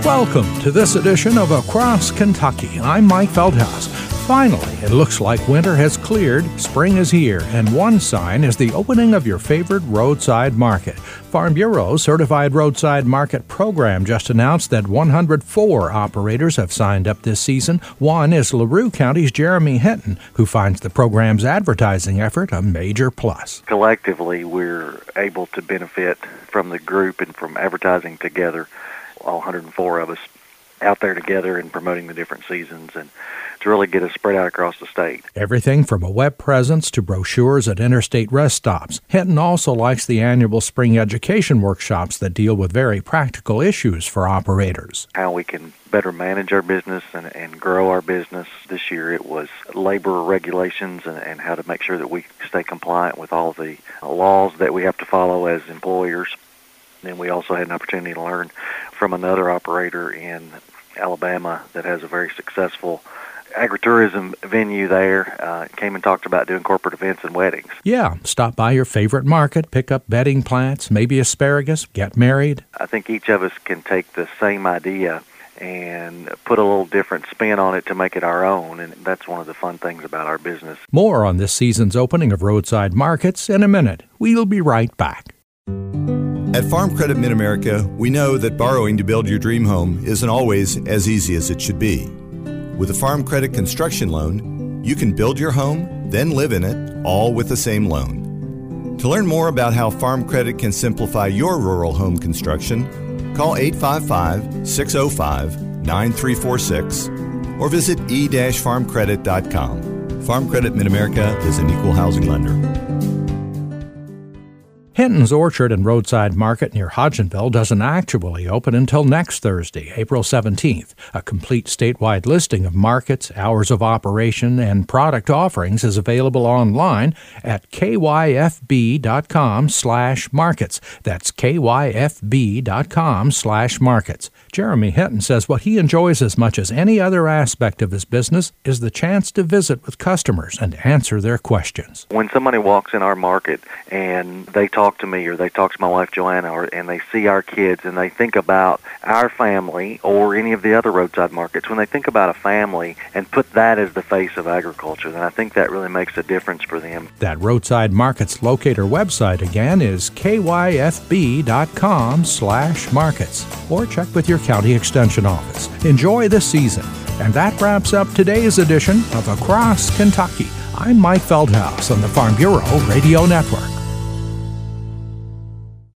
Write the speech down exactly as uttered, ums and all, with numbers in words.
Welcome to this edition of Across Kentucky. I'm Mike Feldhaus. Finally, it looks like winter has cleared, spring is here, and one sign is the opening of your favorite roadside market. Farm Bureau's Certified Roadside Market program just announced that one hundred four operators have signed up this season. One is LaRue County's Jeremy Hinton, who finds the program's advertising effort a major plus. Collectively, we're able to benefit from the group and from advertising together, all one hundred four of us out there together and promoting the different seasons and to really get us spread out across the state. Everything from a web presence to brochures at interstate rest stops. Hinton also likes the annual spring education workshops that deal with very practical issues for operators. How we can better manage our business and, and grow our business. This year it was labor regulations and, and how to make sure that we stay compliant with all the laws that we have to follow as employers. Then we also had an opportunity to learn from another operator in Alabama that has a very successful agritourism venue there. Uh, came and talked about doing corporate events and weddings. Yeah, stop by your favorite market, pick up bedding plants, maybe asparagus, get married. I think each of us can take the same idea and put a little different spin on it to make it our own, and that's one of the fun things about our business. More on this season's opening of roadside markets in a minute. We'll be right back. At Farm Credit Mid-America, we know that borrowing to build your dream home isn't always as easy as it should be. With a Farm Credit construction loan, you can build your home, then live in it, all with the same loan. To learn more about how Farm Credit can simplify your rural home construction, call eight five five, six oh five, nine three four six or visit e dash farm credit dot com. Farm Credit Mid-America is an equal housing lender. Hinton's Orchard and Roadside Market near Hodgenville doesn't actually open until next Thursday, April seventeenth. A complete statewide listing of markets, hours of operation, and product offerings is available online at k y f b dot com slash markets. That's k y f b dot com slash markets. Jeremy Hinton says what he enjoys as much as any other aspect of his business is the chance to visit with customers and answer their questions. When somebody walks in our market and they talk to me or they talk to my wife Joanna or, and they see our kids and they think about our family or any of the other roadside markets, when they think about a family and put that as the face of agriculture, then I think that really makes a difference for them. That Roadside Markets locator website again is k y f b dot com slash markets or check with your county extension office. Enjoy the season. And that wraps up today's edition of Across Kentucky. I'm Mike Feldhaus on the Farm Bureau Radio Network.